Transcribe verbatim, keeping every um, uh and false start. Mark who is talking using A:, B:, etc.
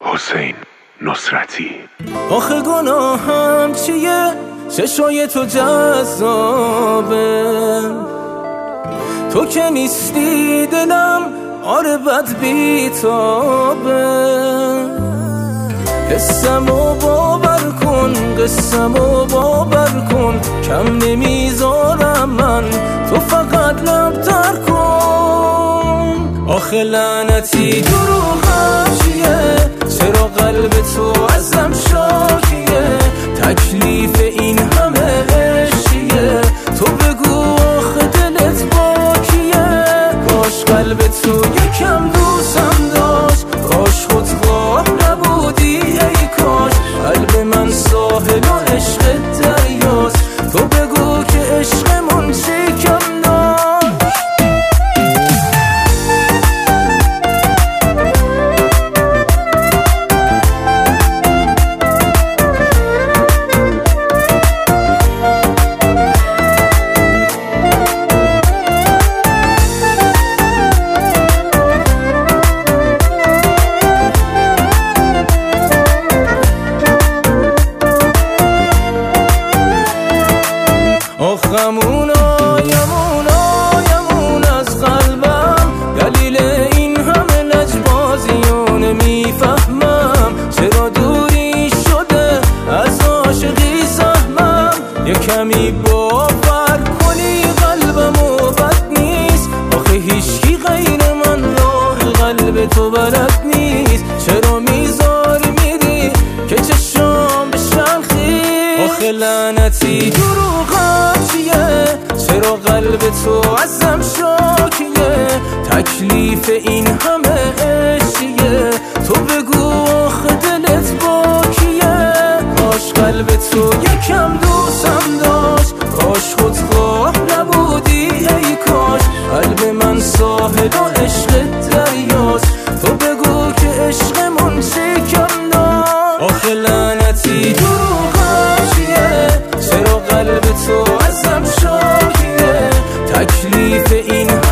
A: حسین نصرتی.
B: آخه گناهم چیه؟ چشای تو جذابه، تو که نیستی دلم آره بد بیتابه. حسمو باور کن، قسمو باور کن، کم نمیذارم من، تو فقط لب تر کن. آخه لعنتی دروغم چیه؟ چرا قلب تو ازم شاکیه؟ تکلیف این همه عشقیه؟ تو بگو آخه دلت با کیه؟ کاش قلب تو یکم دوستم داشت، کاش خودخواه نبودی ای کاش. قلب من ساحل و عشق دریاست، تو بگو که عشقمون چی کم داشت. آخمونا یمونا یمون از قلبم، دلیل این همه لجبازیو نمیفهمم. چرا دوری شده از عاشقی سهمم؟ یه کمی باور کنی قلبمو بد نیست، آخه هیچکی غیر من راه قلب تو بلد نیست. چرا میذاری میری که چشام بشن خیس؟ آخه لعنتی دروغم چیه؟ چرا قلب تو ازم شاکیه؟ تکلیف این همه عشقیه؟ تو بگو آخه دلت با کیه؟ کاش قلب تو یکم دوستم داشت، کاش خودخواه نبودی ای کاش. قلب من ساحل و عشق دریاست، تو بگو که عشقمون چی کم داشت. آخه لعنتی دروغم چیه؟ چرا قلب تو ازم شاکیه؟ تکلیف این